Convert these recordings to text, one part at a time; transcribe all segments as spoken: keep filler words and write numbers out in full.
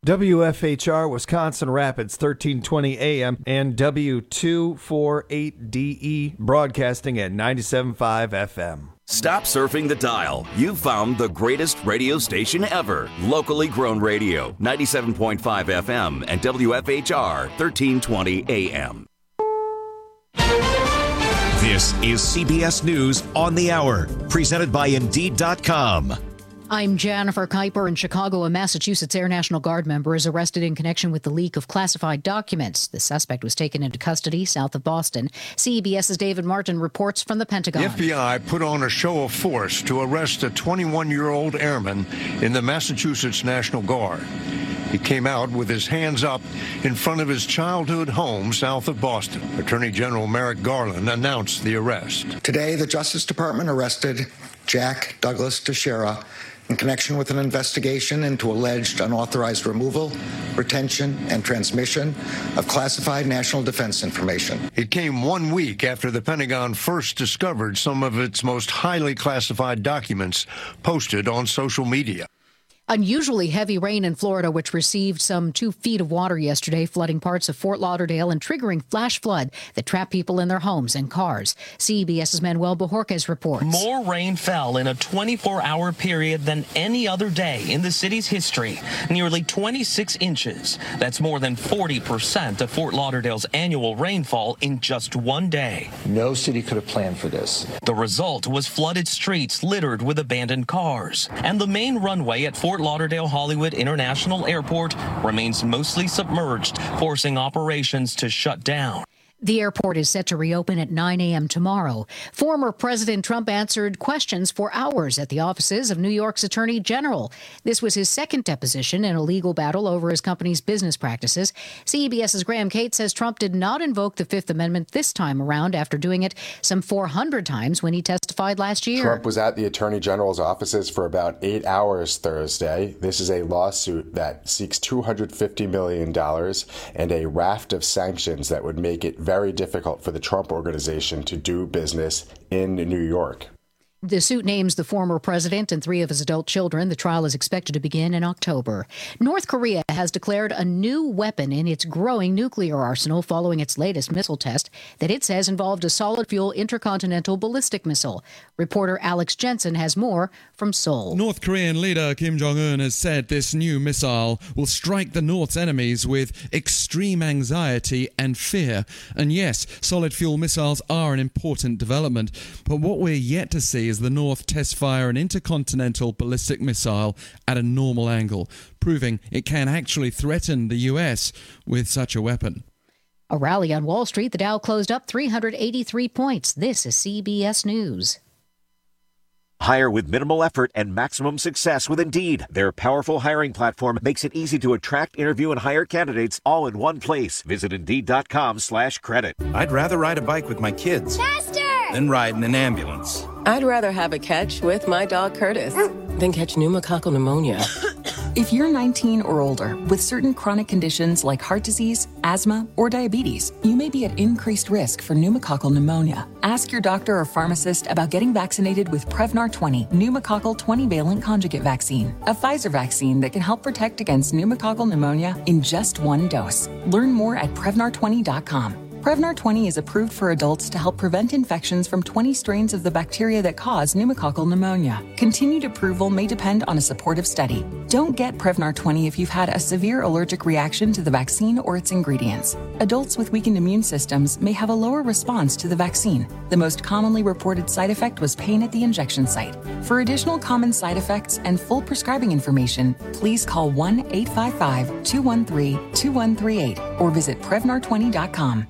W F H R Wisconsin Rapids, thirteen twenty A M, and W two forty-eight D E, broadcasting at ninety-seven point five F M. Stop surfing the dial. You've found the greatest radio station ever. Locally grown radio, ninety-seven point five F M and W F H R, thirteen twenty A M. This is C B S News on the Hour, presented by Indeed dot com. I'm Jennifer Kuiper. In Chicago, a Massachusetts Air National Guard member is arrested in connection with the leak of classified documents. The suspect was taken into custody south of Boston. CBS's David Martin reports from the Pentagon. The F B I put on a show of force to arrest a twenty-one-year-old airman in the Massachusetts National Guard. He came out with his hands up in front of his childhood home south of Boston. Attorney General Merrick Garland announced the arrest. Today, the Justice Department arrested Jack Douglas Teixeira in connection with an investigation into alleged unauthorized removal, retention, and transmission of classified national defense information. It came one week after the Pentagon first discovered some of its most highly classified documents posted on social media. Unusually heavy rain in Florida, which received some two feet of water yesterday, flooding parts of Fort Lauderdale and triggering flash flood that trapped people in their homes and cars. CBS's Manuel Bojorquez reports. More rain fell in a twenty-four hour period than any other day in the city's history. Nearly twenty-six inches. That's more than forty percent of Fort Lauderdale's annual rainfall in just one day. No city could have planned for this. The result was flooded streets littered with abandoned cars. And the main runway at Fort Fort Lauderdale Hollywood International Airport remains mostly submerged, forcing operations to shut down. The airport is set to reopen at nine A M tomorrow. Former President Trump answered questions for hours at the offices of New York's Attorney General. This was his second deposition in a legal battle over his company's business practices. CBS's Graham Cate says Trump did not invoke the Fifth Amendment this time around after doing it some four hundred times when he testified last year. Trump was at the Attorney General's offices for about eight hours Thursday. This is a lawsuit that seeks two hundred fifty million dollars and a raft of sanctions that would make it very difficult for the Trump Organization to do business in New York. The suit names the former president and three of his adult children. The trial is expected to begin in October. North Korea has declared a new weapon in its growing nuclear arsenal following its latest missile test that it says involved a solid-fuel intercontinental ballistic missile. Reporter Alex Jensen has more from Seoul. North Korean leader Kim Jong-un has said this new missile will strike the North's enemies with extreme anxiety and fear. And yes, solid-fuel missiles are an important development, but what we're yet to see is the North test fire an intercontinental ballistic missile at a normal angle, proving it can actually threaten the U S with such a weapon. A rally on Wall Street, the Dow closed up three hundred eighty-three points. This is C B S News. Hire with minimal effort and maximum success with Indeed. Their powerful hiring platform makes it easy to attract, interview, and hire candidates all in one place. Visit Indeed.com slash credit. I'd rather ride a bike with my kids Faster! than ride in an ambulance. I'd rather have a catch with my dog Curtis than catch pneumococcal pneumonia. If you're nineteen or older with certain chronic conditions like heart disease, asthma, or diabetes, you may be at increased risk for pneumococcal pneumonia. Ask your doctor or pharmacist about getting vaccinated with Prevnar twenty pneumococcal twenty-valent conjugate vaccine, a Pfizer vaccine that can help protect against pneumococcal pneumonia in just one dose. Learn more at Prevnar twenty dot com. Prevnar twenty is approved for adults to help prevent infections from twenty strains of the bacteria that cause pneumococcal pneumonia. Continued approval may depend on a supportive study. Don't get Prevnar twenty if you've had a severe allergic reaction to the vaccine or its ingredients. Adults with weakened immune systems may have a lower response to the vaccine. The most commonly reported side effect was pain at the injection site. For additional common side effects and full prescribing information, please call one eight five five, two one three, two one three eight or visit Prevnar twenty dot com.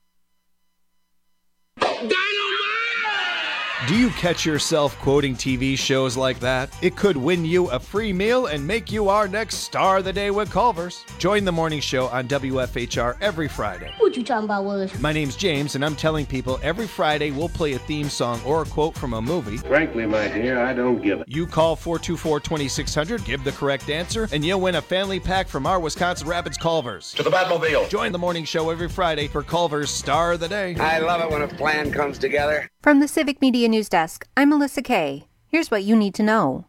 Do you catch yourself quoting T V shows like that? It could win you a free meal and make you our next star of the day with Culver's. Join the morning show on W F H R every Friday. What you talking about, Willis? My name's James, and I'm telling people every Friday we'll play a theme song or a quote from a movie. Frankly, my dear, I don't give it. You call four two four, two six zero zero, give the correct answer, and you'll win a family pack from our Wisconsin Rapids Culver's. To the Batmobile. Join the morning show every Friday for Culver's Star of the Day. I love it when a plan comes together. From the Civic Media News Desk, I'm Melissa Kay. Here's what you need to know.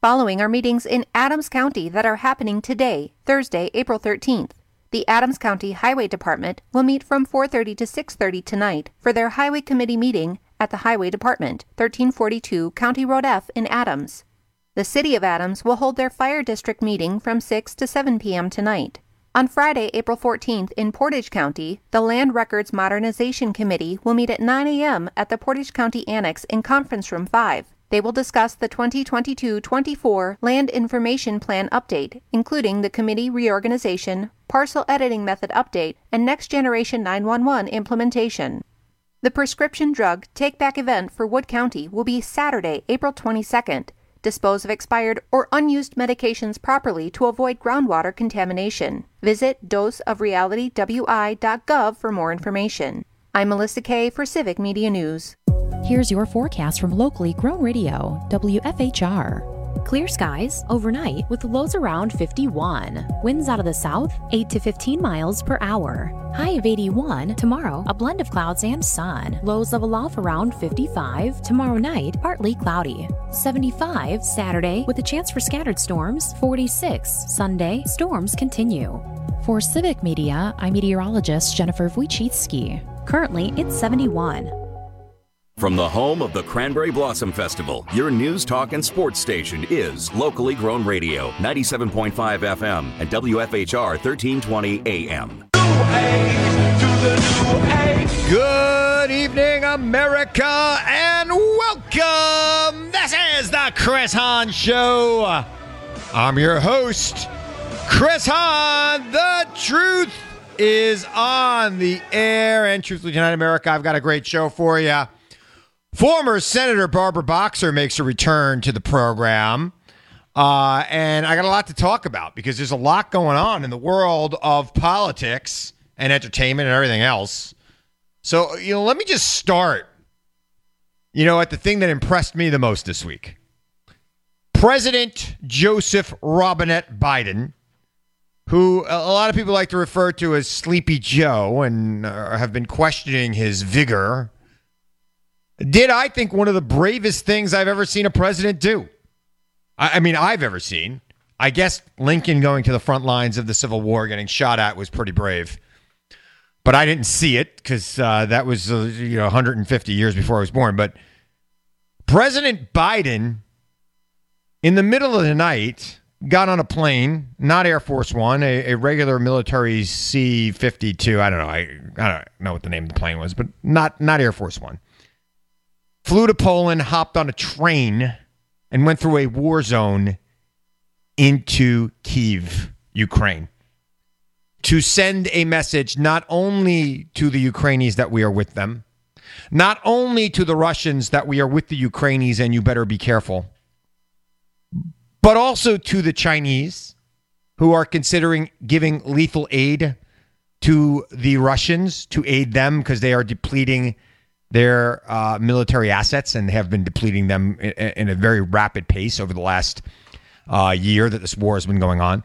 Following are meetings in Adams County that are happening today, Thursday, April thirteenth. The Adams County Highway Department will meet from four thirty to six thirty tonight for their Highway Committee meeting at the Highway Department, thirteen forty-two County Road F in Adams. The City of Adams will hold their Fire District meeting from six to seven p.m. tonight. On Friday, April fourteenth, in Portage County, the Land Records Modernization Committee will meet at nine a.m. at the Portage County Annex in Conference Room five. They will discuss the twenty twenty-two twenty-four Land Information Plan update, including the committee reorganization, parcel editing method update, and Next Generation nine one one implementation. The prescription drug take-back event for Wood County will be Saturday, April twenty-second. Dispose of expired or unused medications properly to avoid groundwater contamination. Visit dose of reality w i dot gov for more information. I'm Melissa Kay for Civic Media News. Here's your forecast from locally grown radio, W F H R. Clear skies overnight with lows around fifty-one. Winds out of the south, eight to fifteen miles per hour. High of eighty-one. Tomorrow, a blend of clouds and sun. Lows level off around fifty-five. Tomorrow night, partly cloudy. seventy-five Saturday with a chance for scattered storms. forty-six Sunday, storms continue. For Civic Media, I'm meteorologist Jennifer Wojcicki. Currently, it's seventy-one. From the home of the Cranberry Blossom Festival, your news, talk, and sports station is locally grown radio, ninety-seven point five F M and W F H R thirteen twenty A M. Good evening, America, and welcome. This is the Chris Hahn Show. I'm your host, Chris Hahn. The truth is on the air, and Truthfully Tonight, America, I've got a great show for you. Former Senator Barbara Boxer makes a return to the program, uh, and I got a lot to talk about because there's a lot going on in the world of politics and entertainment and everything else. So, you know, let me just start, you know, at the thing that impressed me the most this week. President Joseph Robinette Biden, who a lot of people like to refer to as Sleepy Joe and uh, have been questioning his vigor, did, I think, one of the bravest things I've ever seen a president do. I, I mean, I've ever seen. I guess Lincoln going to the front lines of the Civil War, getting shot at, was pretty brave. But I didn't see it because uh, that was uh, you know one hundred fifty years before I was born. But President Biden, in the middle of the night, got on a plane, not Air Force One, a, a regular military C fifty-two. I don't know. I, I don't know what the name of the plane was, but not not Air Force One. Flew to Poland, hopped on a train, and went through a war zone into Kyiv, Ukraine, to send a message not only to the Ukrainians that we are with them, not only to the Russians that we are with the Ukrainians and you better be careful, but also to the Chinese who are considering giving lethal aid to the Russians to aid them because they are depleting their uh, military assets and have been depleting them in, in a very rapid pace over the last uh, year that this war has been going on.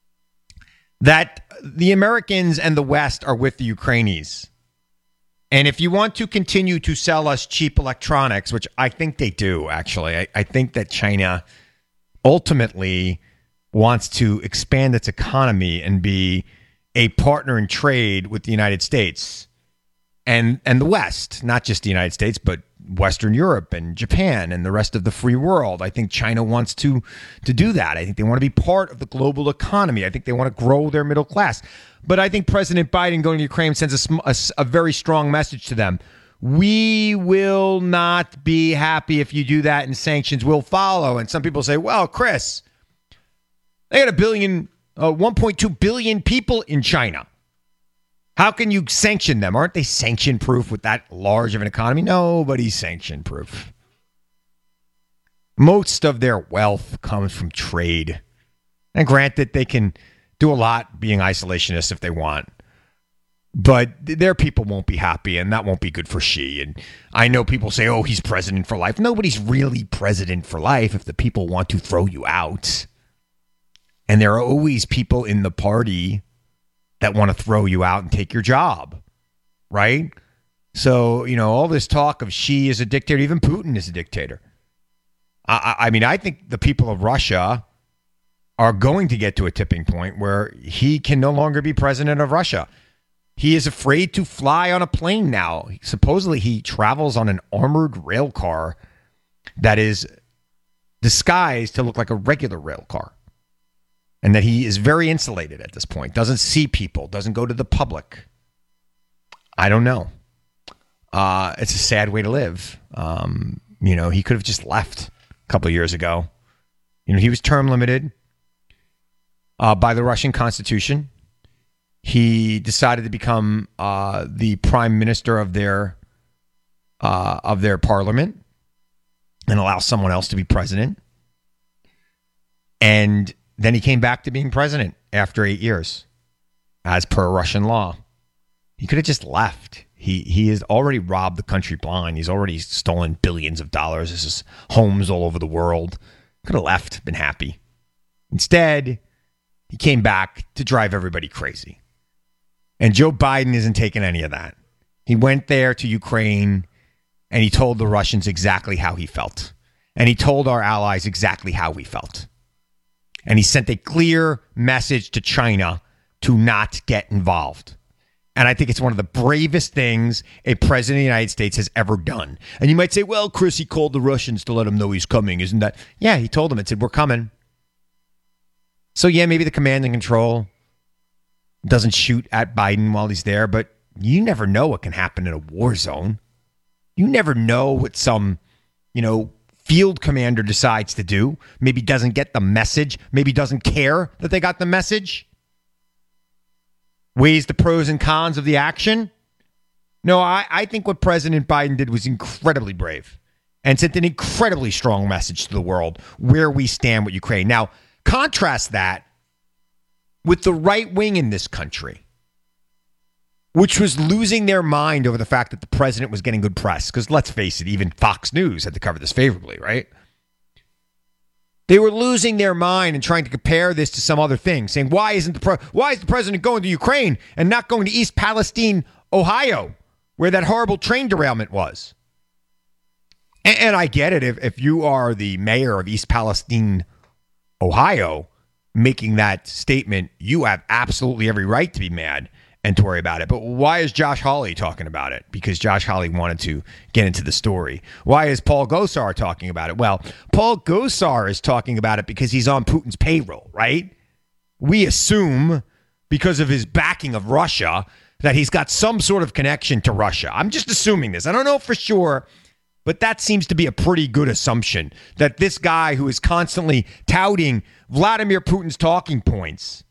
That the Americans and the West are with the Ukrainians. And if you want to continue to sell us cheap electronics, which I think they do, actually, I, I think that China ultimately wants to expand its economy and be a partner in trade with the United States. And and the West, not just the United States, but Western Europe and Japan and the rest of the free world. I think China wants to, to do that. I think they want to be part of the global economy. I think they want to grow their middle class. But I think President Biden going to Ukraine sends a, a, a very strong message to them. We will not be happy if you do that, and sanctions will follow. And some people say, well, Chris, they got a billion, uh, one point two billion people in China. How can you sanction them? Aren't they sanction-proof with that large of an economy? Nobody's sanction-proof. Most of their wealth comes from trade. And granted, they can do a lot being isolationists if they want. But their people won't be happy, and that won't be good for Xi. And I know people say, oh, he's president for life. Nobody's really president for life if the people want to throw you out. And there are always people in the party that want to throw you out and take your job, right? So, you know, all this talk of Xi is a dictator, even Putin is a dictator. I, I mean, I think the people of Russia are going to get to a tipping point where he can no longer be president of Russia. He is afraid to fly on a plane now. Supposedly, he travels on an armored rail car that is disguised to look like a regular rail car. And that he is very insulated at this point. Doesn't see people. Doesn't go to the public. I don't know. Uh, it's a sad way to live. Um, you know, he could have just left a couple of years ago. You know, he was term limited uh, by the Russian Constitution. He decided to become uh, the prime minister of their uh, of their parliament and allow someone else to be president. And then he came back to being president after eight years, as per Russian law. He could have just left. He he has already robbed the country blind. He's already stolen billions of dollars. This is homes all over the world. Could have left, been happy. Instead, he came back to drive everybody crazy. And Joe Biden isn't taking any of that. He went there to Ukraine and he told the Russians exactly how he felt. And he told our allies exactly how we felt. And he sent a clear message to China to not get involved. And I think it's one of the bravest things a president of the United States has ever done. And you might say, well, Chris, he called the Russians to let them know he's coming. Isn't that? Yeah, he told them. It said, we're coming. So, yeah, maybe the command and control doesn't shoot at Biden while he's there, but you never know what can happen in a war zone. You never know what some, you know, field commander decides to do. Maybe doesn't get the message. Maybe doesn't care that they got the message. Weighs the pros and cons of the action. No, I, I think what President Biden did was incredibly brave and sent an incredibly strong message to the world where we stand with Ukraine. Now, contrast that with the right wing in this country, which was losing their mind over the fact that the president was getting good press. Because let's face it, even Fox News had to cover this favorably, right? They were losing their mind and trying to compare this to some other thing, saying, why isn't the pre- why is the president going to Ukraine and not going to East Palestine, Ohio, where that horrible train derailment was? And, and I get it. If, if you are the mayor of East Palestine, Ohio, making that statement, you have absolutely every right to be mad and to worry about it. But why is Josh Hawley talking about it? Because Josh Hawley wanted to get into the story. Why is Paul Gosar talking about it? Well, Paul Gosar is talking about it because he's on Putin's payroll, right? We assume, because of his backing of Russia, that he's got some sort of connection to Russia. I'm just assuming this. I don't know for sure, but that seems to be a pretty good assumption, that this guy who is constantly touting Vladimir Putin's talking points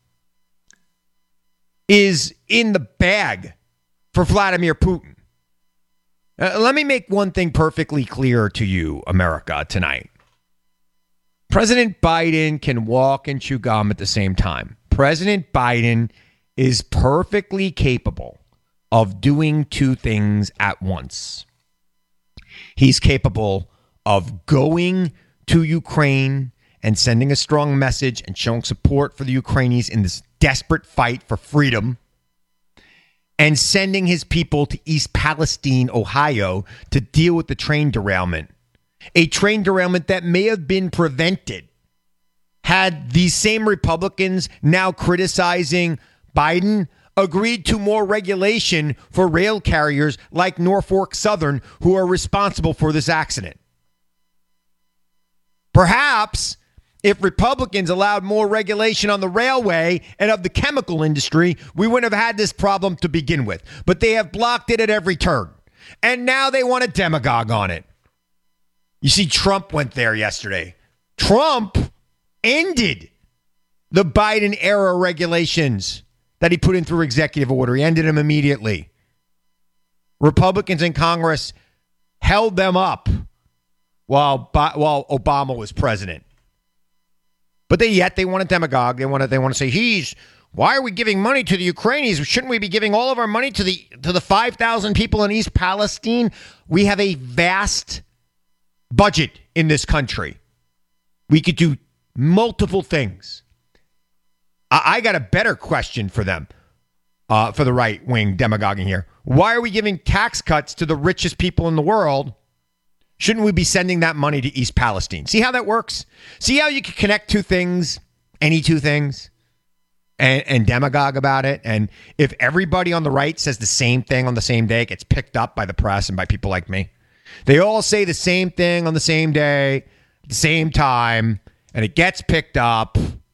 is in the bag for Vladimir Putin. Uh, let me make one thing perfectly clear to you, America, tonight. President Biden can walk and chew gum at the same time. President Biden is perfectly capable of doing two things at once. He's capable of going to Ukraine and sending a strong message and showing support for the Ukrainians in this desperate fight for freedom, and sending his people to East Palestine, Ohio, to deal with the train derailment. A train derailment that may have been prevented had these same Republicans now criticizing Biden agreed to more regulation for rail carriers like Norfolk Southern, who are responsible for this accident. Perhaps if Republicans allowed more regulation on the railway and of the chemical industry, we wouldn't have had this problem to begin with. But they have blocked it at every turn. And now they want a demagogue on it. You see, Trump went there yesterday. Trump ended the Biden era regulations that he put in through executive order. He ended them immediately. Republicans in Congress held them up while while Obama was president. But they yet they want a demagogue. They want to they want to say, he's why are we giving money to the Ukrainians? Shouldn't we be giving all of our money to the to the five thousand people in East Palestine? We have a vast budget in this country. We could do multiple things. I, I got a better question for them, uh, for the right-wing demagoguing here. Why are we giving tax cuts to the richest people in the world Shouldn't we be sending that money to East Palestine? See how that works? See how you can connect two things, any two things, and, and demagogue about it? And if everybody on the right says the same thing on the same day, it gets picked up by the press and by people like me. They all say the same thing on the same day, at the same time, and it gets picked up.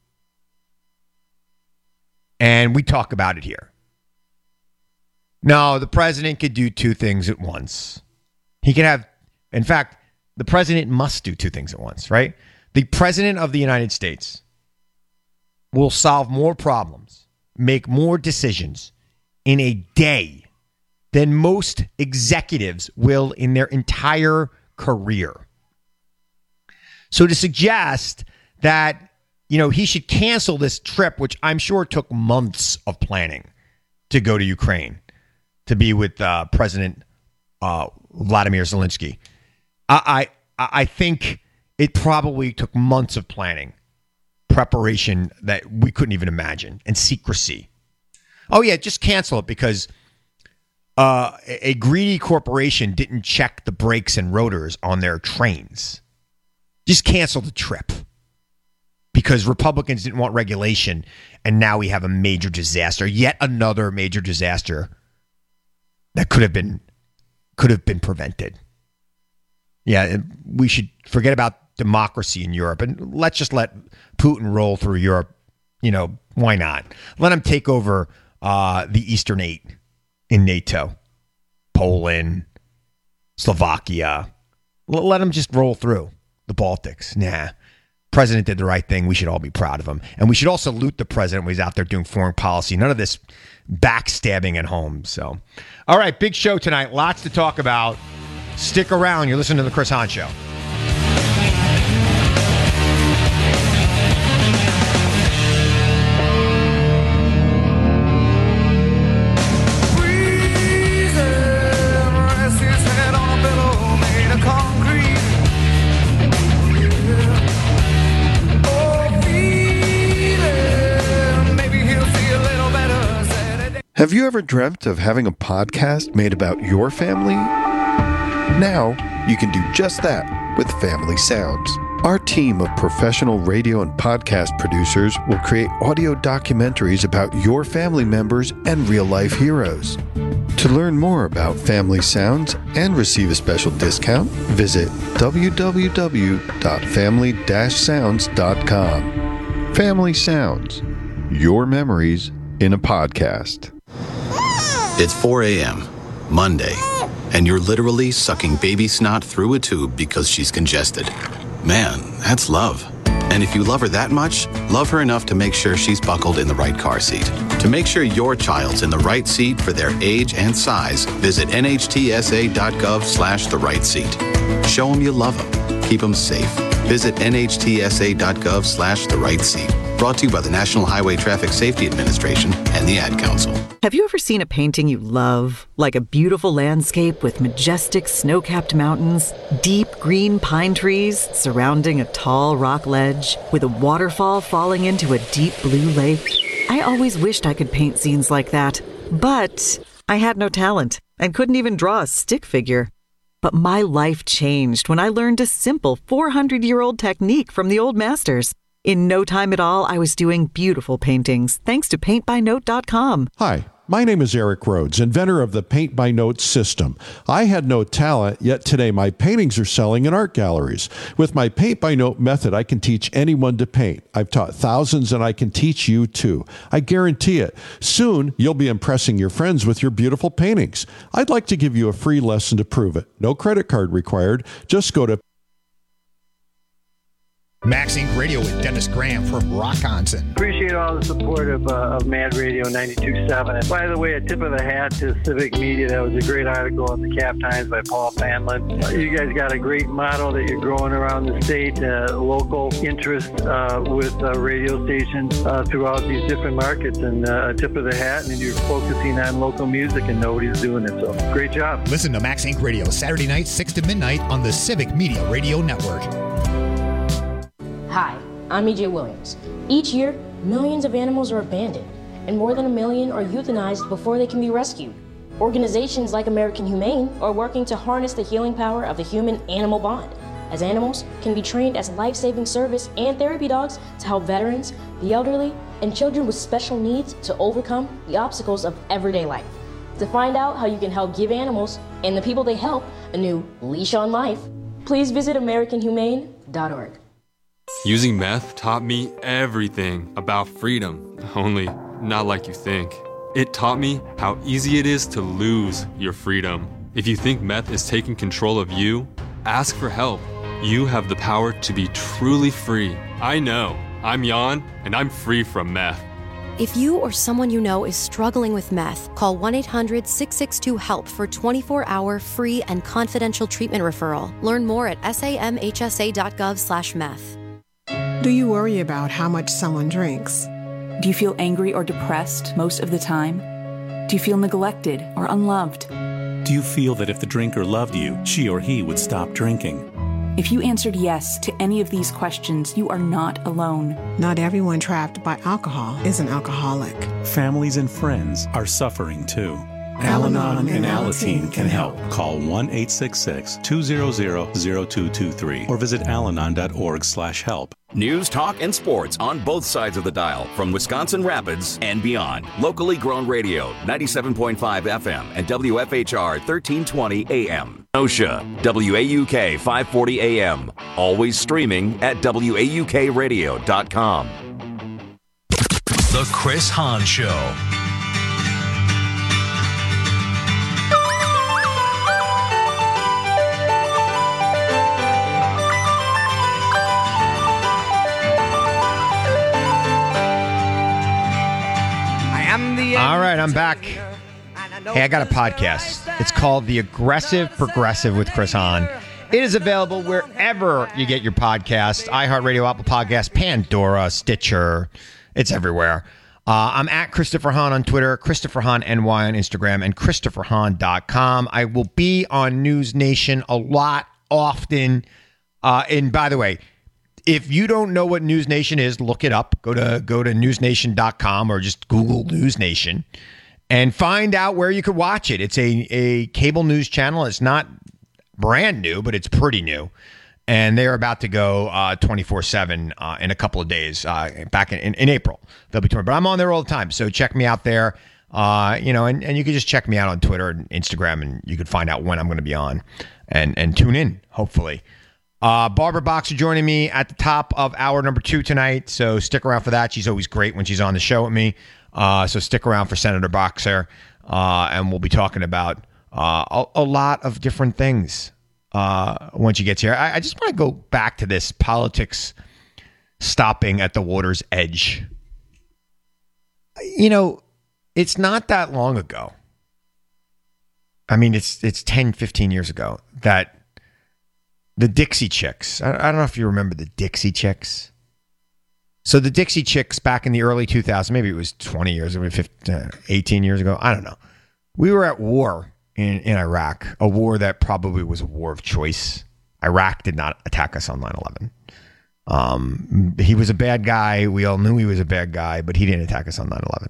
And we talk about it here. No, the president could do two things at once. He can have, in fact, the president must do two things at once, right? The president of the United States will solve more problems, make more decisions in a day than most executives will in their entire career. So to suggest that, you know, he should cancel this trip, which I'm sure took months of planning to go to Ukraine, to be with uh, President uh, Vladimir Zelensky. I, I I think it probably took months of planning, preparation that we couldn't even imagine, and secrecy. Oh, yeah, just cancel it because uh, a, a greedy corporation didn't check the brakes and rotors on their trains. Just cancel the trip because Republicans didn't want regulation, and now we have a major disaster, yet another major disaster that could have been could have been prevented. Yeah, we should forget about democracy in Europe and let's just let Putin roll through Europe. You know, why not? Let him take over uh, the Eastern Eight in NATO, Poland, Slovakia. L- let him just roll through the Baltics. Nah, president did the right thing. We should all be proud of him. And we should also salute the president when he's out there doing foreign policy. None of this backstabbing at home. So, all right, big show tonight. Lots to talk about. Stick around. You're listening to The Chris Hahn Show. Have you ever dreamt of having a podcast made about your family? Now, you can do just that with Family Sounds. Our team of professional radio and podcast producers will create audio documentaries about your family members and real-life heroes. To learn more about Family Sounds and receive a special discount, visit w w w dot family dash sounds dot com. Family Sounds, your memories in a podcast. It's four a.m., Monday, and you're literally sucking baby snot through a tube because she's congested. Man, that's love. And if you love her that much, love her enough to make sure she's buckled in the right car seat. To make sure your child's in the right seat for their age and size, visit N H T S A dot gov slash the right seat. Show them you love them. Keep them safe. Visit N H T S A dot gov slash the right seat. Brought to you by the National Highway Traffic Safety Administration and the Ad Council. Have you ever seen a painting you love? Like a beautiful landscape with majestic snow-capped mountains, deep green pine trees surrounding a tall rock ledge, with a waterfall falling into a deep blue lake? I always wished I could paint scenes like that, but I had no talent and couldn't even draw a stick figure. But my life changed when I learned a simple four hundred year old technique from the old masters. In no time at all, I was doing beautiful paintings, thanks to paint by note dot com. Hi, my name is Eric Rhodes, inventor of the Paint by Note system. I had no talent, yet today my paintings are selling in art galleries. With my Paint by Note method, I can teach anyone to paint. I've taught thousands, and I can teach you too. I guarantee it. Soon, you'll be impressing your friends with your beautiful paintings. I'd like to give you a free lesson to prove it. No credit card required. Just go to Max Inc Radio with Dennis Graham from Rockonson. Appreciate all the support of, uh, of Mad Radio ninety-two point seven. And by the way, a tip of the hat to Civic Media. That was a great article in the Cap Times by Paul Fanlin. Uh, you guys got a great model that you're growing around the state, uh, local interest uh, with uh, radio stations uh, throughout these different markets. And uh, a tip of the hat, and you're focusing on local music, and nobody's doing it. So great job. Listen to Max Inc Radio Saturday night, six to midnight on the Civic Media Radio Network. Hi, I'm E J Williams. Each year, millions of animals are abandoned, and more than a million are euthanized before they can be rescued. Organizations like American Humane are working to harness the healing power of the human-animal bond, as animals can be trained as life-saving service and therapy dogs to help veterans, the elderly, and children with special needs to overcome the obstacles of everyday life. To find out how you can help give animals and the people they help a new leash on life, please visit American Humane dot org. Using meth taught me everything about freedom, only not like you think. It taught me how easy it is to lose your freedom. If you think meth is taking control of you, ask for help. You have the power to be truly free. I know. I'm Jan, and I'm free from meth. If you or someone you know is struggling with meth, call one eight hundred six six two HELP for twenty-four hour free and confidential treatment referral. Learn more at samhsa.gov slash meth. Do you worry about how much someone drinks? Do you feel angry or depressed most of the time? Do you feel neglected or unloved? Do you feel that if the drinker loved you, she or he would stop drinking? If you answered yes to any of these questions, you are not alone. Not everyone trapped by alcohol is an alcoholic. Families and friends are suffering too. Al-Anon and Alateen can help. Call one eight six six two zero zero zero two two three or visit alanon dot org slash help. News, talk, and sports on both sides of the dial from Wisconsin Rapids and beyond. Locally grown radio, ninety-seven point five F M and W F H R thirteen twenty A M. OSHA, W A U K five forty A M. Always streaming at W A U K radio dot com. The Chris Hahn Show. All right, I'm back. Hey, I got a podcast. It's called The Aggressive Progressive with Chris Hahn. It is available wherever you get your podcast. iHeartRadio, Apple Podcasts, Pandora, Stitcher. It's everywhere. Uh, I'm at Christopher Hahn on Twitter, Christopher Hahn N Y on Instagram, and Christopher Hahn dot com. I will be on News Nation a lot, often. Uh, and by the way, if you don't know what News Nation is, look it up. Go to go to news nation dot com or just Google News Nation and find out where you could watch it. It's a, a cable news channel. It's not brand new, but it's pretty new. And they're about to go uh, twenty-four seven uh, in a couple of days, uh, back in, in, in April. They'll be touring. But I'm on there all the time, so check me out there. Uh, you know, and, and you can just check me out on Twitter and Instagram, and you can find out when I'm going to be on and, and tune in, hopefully. Uh, Barbara Boxer joining me at the top of hour number two tonight, so stick around for that. She's always great when she's on the show with me, uh, so stick around for Senator Boxer, uh, and we'll be talking about uh, a, a lot of different things uh, when she gets here. I, I just want to go back to this politics stopping at the water's edge. You know, it's not that long ago. I mean, it's it's ten, fifteen years ago that the Dixie Chicks. I don't know if you remember the Dixie Chicks. So the Dixie Chicks back in the early two thousands, maybe it was twenty years ago, fifteen, eighteen years ago. I don't know. We were at war in, in Iraq, a war that probably was a war of choice. Iraq did not attack us on nine eleven. Um, he was a bad guy. We all knew he was a bad guy, but he didn't attack us on nine eleven.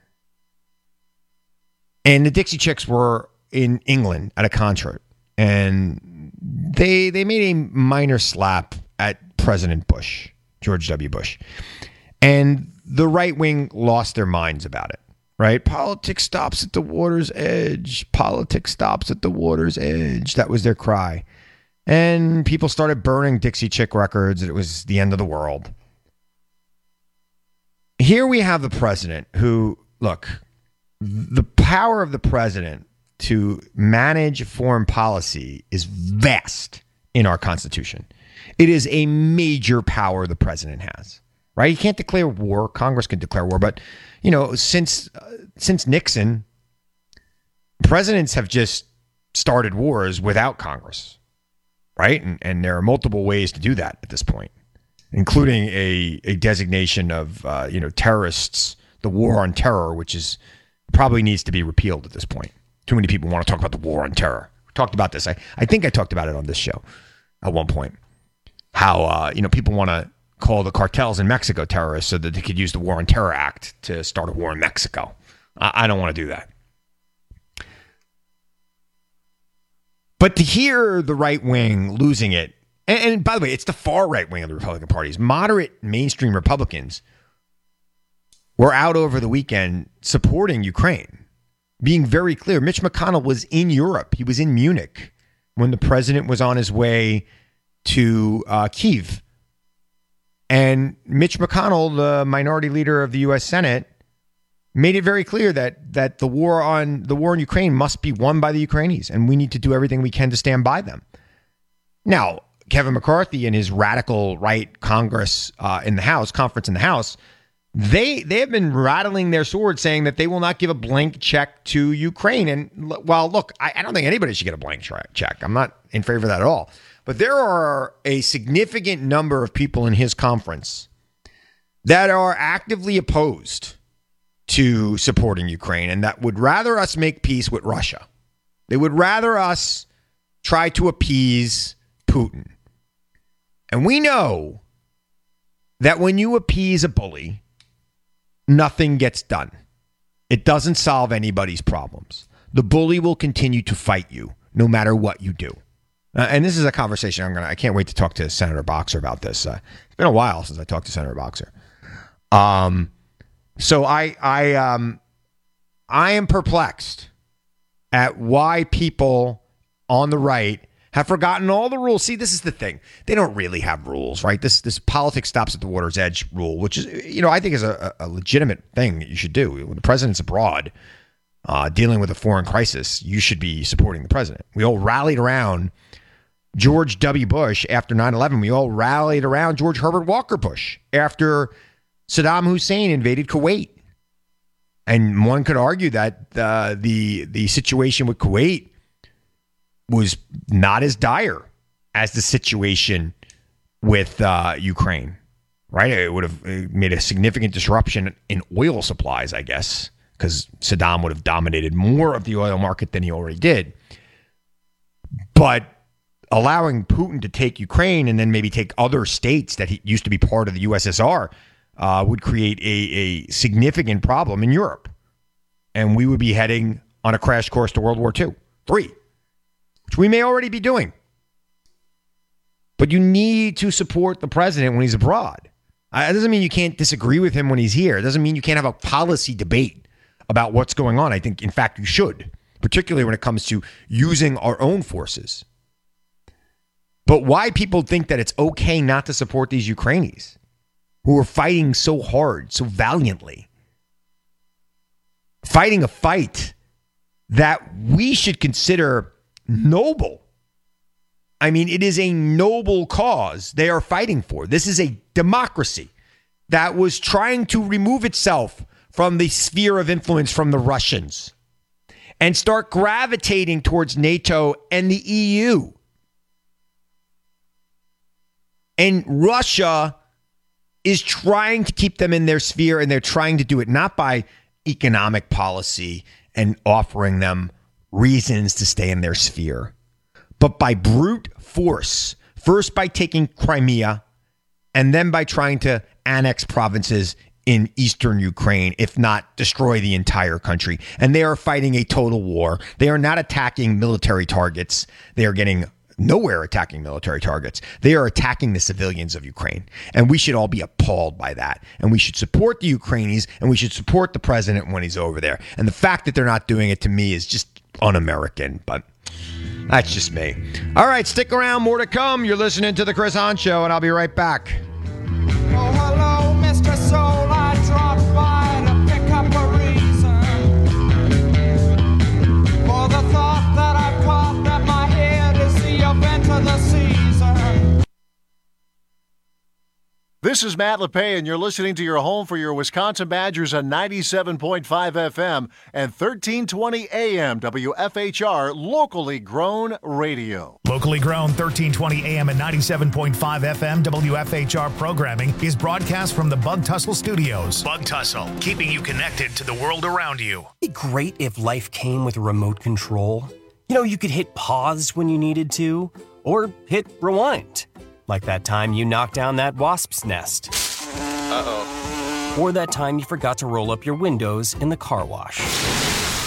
And the Dixie Chicks were in England at a concert, and They they made a minor slap at President Bush, George W. Bush. And the right wing lost their minds about it, right? Politics stops at the water's edge. Politics stops at the water's edge. That was their cry. And people started burning Dixie Chick records. It was the end of the world. Here we have the president who, look, the power of the president to manage foreign policy is vast in our Constitution. It is a major power the president has, right? He can't declare war. Congress can declare war. But, you know, since uh, since Nixon, presidents have just started wars without Congress, right? And, and there are multiple ways to do that at this point, including a, a designation of, uh, you know, terrorists, the war on terror, which is probably needs to be repealed at this point. Too many people want to talk about the war on terror. We talked about this. I, I think I talked about it on this show at one point. How, uh, you know, people want to call the cartels in Mexico terrorists so that they could use the War on Terror Act to start a war in Mexico. I, I don't want to do that. But to hear the right wing losing it, and, and by the way, it's the far right wing of the Republican Party. Moderate mainstream Republicans were out over the weekend supporting Ukraine, being very clear. Mitch McConnell was in Europe. He was in Munich when the president was on his way to uh, Kyiv. And Mitch McConnell, the minority leader of the U S Senate, made it very clear that that the war on the war in Ukraine must be won by the Ukrainians, and we need to do everything we can to stand by them. Now, Kevin McCarthy and his radical right Congress uh, in the House, conference in the House, they they have been rattling their sword, saying that they will not give a blank check to Ukraine. And well, look, I, I don't think anybody should get a blank check. I'm not in favor of that at all. But there are a significant number of people in his conference that are actively opposed to supporting Ukraine and that would rather us make peace with Russia. They would rather us try to appease Putin. And we know that when you appease a bully, nothing gets done. It doesn't solve anybody's problems. The bully will continue to fight you no matter what you do. Uh, and this is a conversation I'm gonna. I can't wait to talk to Senator Boxer about this. Uh, it's been a while since I talked to Senator Boxer. Um, so I, I, um, I am perplexed at why people on the right have forgotten all the rules. See, this is the thing. They don't really have rules, right? This this politics stops at the water's edge rule, which is, you know, I think is a, a legitimate thing that you should do. When the president's abroad uh, dealing with a foreign crisis, you should be supporting the president. We all rallied around George W. Bush after nine eleven. We all rallied around George Herbert Walker Bush after Saddam Hussein invaded Kuwait. And one could argue that uh, the the situation with Kuwait was not as dire as the situation with uh, Ukraine, right? It would have made a significant disruption in oil supplies, I guess, because Saddam would have dominated more of the oil market than he already did. But allowing Putin to take Ukraine and then maybe take other states that he used to be part of the U S S R uh, would create a, a significant problem in Europe. And we would be heading on a crash course to World War Two, three, which we may already be doing. But you need to support the president when he's abroad. Uh, it doesn't mean you can't disagree with him when he's here. It doesn't mean you can't have a policy debate about what's going on. I think, in fact, you should, particularly when it comes to using our own forces. But why people think that it's okay not to support these Ukrainians who are fighting so hard, so valiantly, fighting a fight that we should consider noble. I mean, it is a noble cause they are fighting for. This is a democracy that was trying to remove itself from the sphere of influence from the Russians and start gravitating towards NATO and the E U. And Russia is trying to keep them in their sphere, and they're trying to do it not by economic policy and offering them reasons to stay in their sphere, but by brute force. First by taking Crimea, and then by trying to annex provinces in eastern Ukraine, if not destroy the entire country. And they are fighting a total war. They are not attacking military targets. They are getting nowhere attacking military targets. They are attacking the civilians of Ukraine. And we should all be appalled by that. And we should support the Ukrainians, and we should support the president when he's over there. And the fact that they're not doing it, to me, is just un-American. But that's just me. All right, stick around. More to come. You're listening to The Chris Hahn Show, and I'll be right back. Oh, hello, Mister Soul. I dropped by to pick up a reason for the thought that I've caught that my head is the event of the season. This is Matt LePay, and you're listening to your home for your Wisconsin Badgers on ninety-seven point five F M and thirteen twenty A M W F H R, locally grown radio. Locally grown thirteen twenty A M and ninety-seven point five F M W F H R programming is broadcast from the Bug Tussle Studios. Bug Tussle, keeping you connected to the world around you. It'd be great if life came with a remote control. You know, you could hit pause when you needed to, or hit rewind. Like that time you knocked down that wasp's nest. Uh-oh. Or that time you forgot to roll up your windows in the car wash.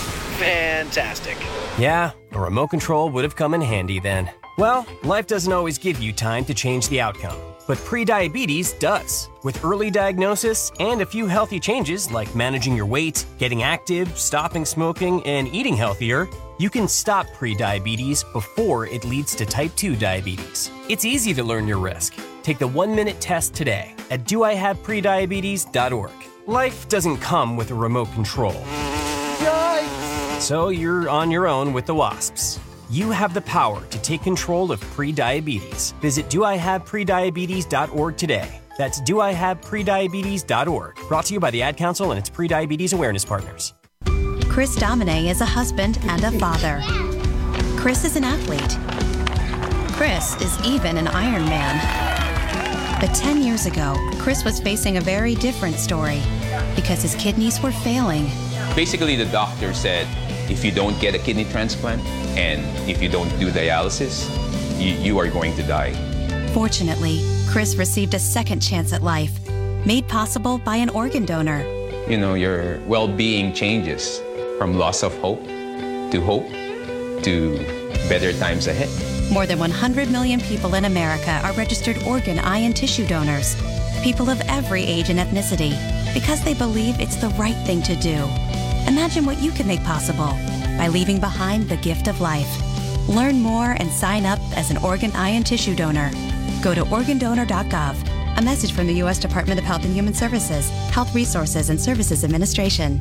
Fantastic. Yeah, a remote control would have come in handy then. Well, life doesn't always give you time to change the outcome, but prediabetes does. With early diagnosis and a few healthy changes like managing your weight, getting active, stopping smoking, and eating healthier, you can stop prediabetes before it leads to type two diabetes. It's easy to learn your risk. Take the one-minute test today at do I have prediabetes dot org. Life doesn't come with a remote control. Yikes! So you're on your own with the wasps. You have the power to take control of prediabetes. Visit do I have prediabetes dot org today. That's do I have prediabetes dot org. Brought to you by the Ad Council and its Prediabetes Awareness Partners. Chris Domine is a husband and a father. Chris is an athlete. Chris is even an Iron Man. But ten years ago, Chris was facing a very different story because his kidneys were failing. Basically, the doctor said, if you don't get a kidney transplant and if you don't do dialysis, you, you are going to die. Fortunately, Chris received a second chance at life, made possible by an organ donor. You know, your well-being changes from loss of hope to hope to better times ahead. More than one hundred million people in America are registered organ, eye, and tissue donors. People of every age and ethnicity, because they believe it's the right thing to do. Imagine what you can make possible by leaving behind the gift of life. Learn more and sign up as an organ, eye, and tissue donor. Go to organ donor dot gov. A message from the U S Department of Health and Human Services, Health Resources and Services Administration.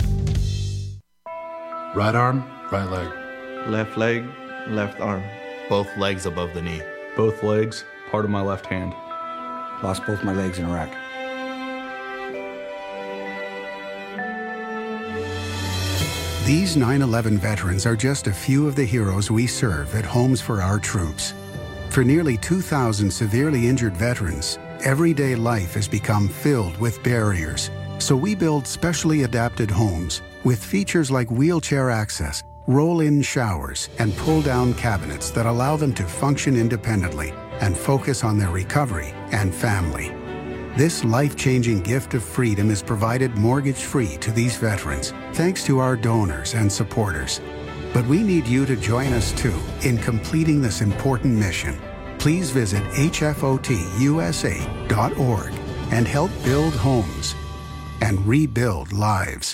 Right arm, right leg. Left leg, left arm. Both legs above the knee. Both legs, part of my left hand. Lost both my legs in Iraq. These nine eleven veterans are just a few of the heroes we serve at Homes for Our Troops. For nearly two thousand severely injured veterans, everyday life has become filled with barriers. So we build specially adapted homes with features like wheelchair access, roll-in showers, and pull-down cabinets that allow them to function independently and focus on their recovery and family. This life-changing gift of freedom is provided mortgage-free to these veterans, thanks to our donors and supporters. But we need you to join us too in completing this important mission. Please visit H F O T U S A dot org and help build homes and rebuild lives.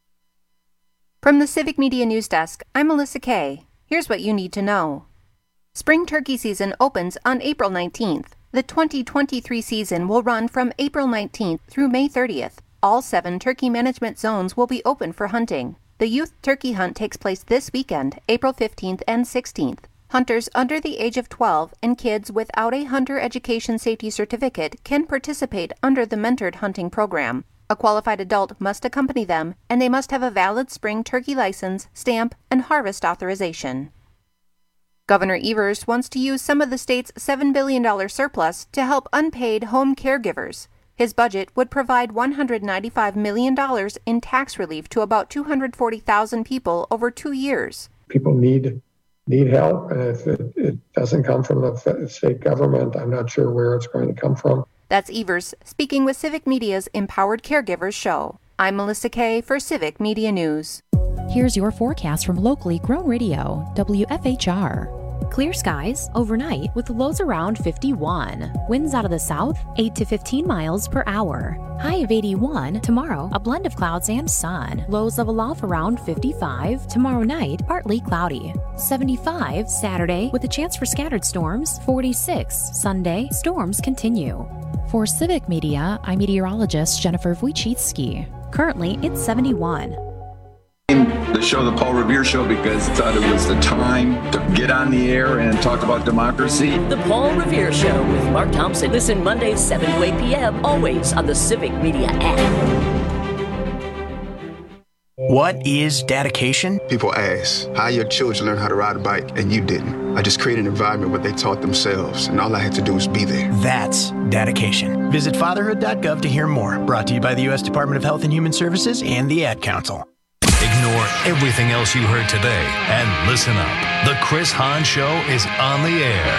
From the Civic Media News Desk, I'm Melissa Kay. Here's what you need to know. Spring turkey season opens on April nineteenth. The twenty twenty-three season will run from April nineteenth through May thirtieth. All seven turkey management zones will be open for hunting. The youth turkey hunt takes place this weekend, April fifteenth and sixteenth. Hunters under the age of twelve and kids without a hunter education safety certificate can participate under the mentored hunting program. A qualified adult must accompany them, and they must have a valid spring turkey license, stamp, and harvest authorization. Governor Evers wants to use some of the state's seven billion dollars surplus to help unpaid home caregivers. His budget would provide one hundred ninety-five million dollars in tax relief to about two hundred forty thousand people over two years. People need need help, and if it, it doesn't come from the state government, I'm not sure where it's going to come from. That's Evers speaking with Civic Media's Empowered Caregivers show. I'm Melissa Kay for Civic Media News. Here's your forecast from locally grown radio, W F H R. Clear skies overnight with lows around fifty-one. Winds out of the south, eight to fifteen miles per hour. High of eighty-one. Tomorrow, a blend of clouds and sun. Lows level off around fifty-five. Tomorrow night, partly cloudy. seventy-five Saturday with a chance for scattered storms. forty-six Sunday, storms continue. For Civic Media, I'm meteorologist Jennifer Wojcicki. Currently, it's seventy-one. The show, The Paul Revere Show, because I thought it was the time to get on the air and talk about democracy. The Paul Revere Show with Mark Thompson. Listen Mondays, seven to eight p.m., always on the Civic Media app. What is dedication? People ask, how your children learn how to ride a bike and you didn't? I just created an environment where they taught themselves, and all I had to do was be there. That's dedication. Visit fatherhood dot gov to hear more. Brought to you by the U S Department of Health and Human Services and the Ad Council. Ignore everything else you heard today and listen up. The Chris Hahn Show is on the air.